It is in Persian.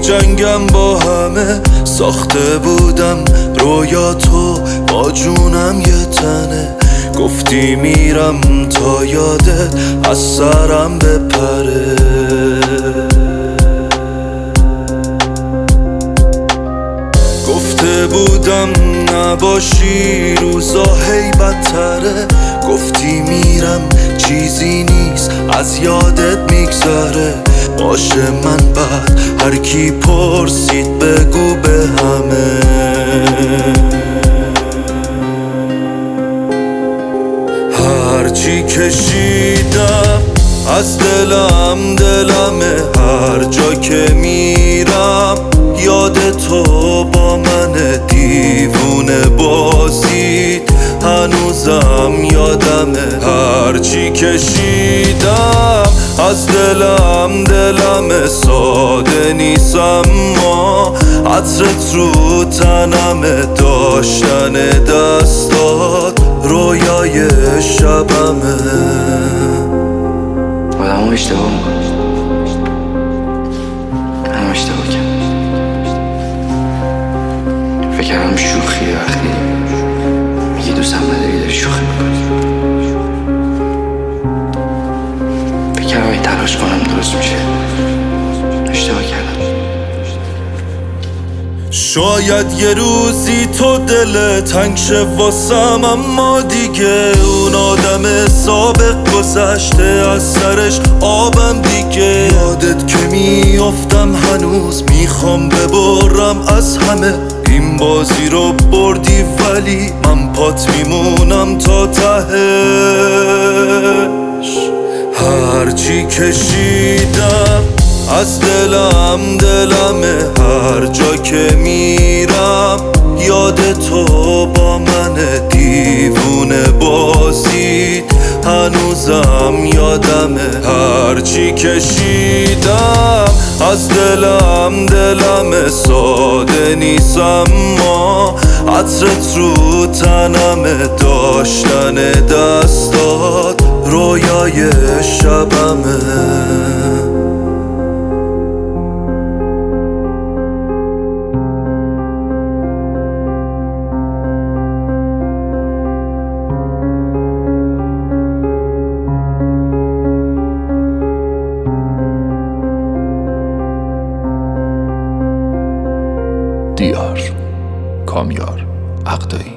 جنگم با همه، ساخته بودم رویا تو با جونم یه تنه. گفتی میرم تا یادت از سرم بپره. گفته بودم نباشی روزا هی بدتره. گفتی میرم چیزی نیست از یادت میگذره. باشه من بعد هر کی پرسید بگو به همه. هرچی کشیدم از دلمه، هر جا که میرم یاد تو با من. دیوونه بازید هنوزم یادمه. هرچی کشیدم از دلمه، ساده نیست اما عطرت رو تنمه. داشتن دستات رویای شبمه. آدم ها اشتباه میکنه، هم اشتباه کرد. فکر کردم شوخیه، وقتی میگی دوستم نداری داری شوخی میکنی. فکر کردم اگه تلاش کنم درست میشه. اشتباه کردم. شاید یه روزی تو دل تنگ شه واسم، اما دیگه اون آدم سابق گذشته، از سرش آبم دیگه. یادت که میافتم هنوز میخوام ببرم از همه. این بازی رو بردی ولی من پات میمونم تا تهش. هرچی کشیدم از دلمه، هر جا که میرم یاد تو با من. دیوونه بازید هنوزم یادمه. هرچی کشیدم از دلمه، ساده نیست اما عطرت رو تنمه. داشتن دستات رویای شبمه. دیار کامیار عقدایی.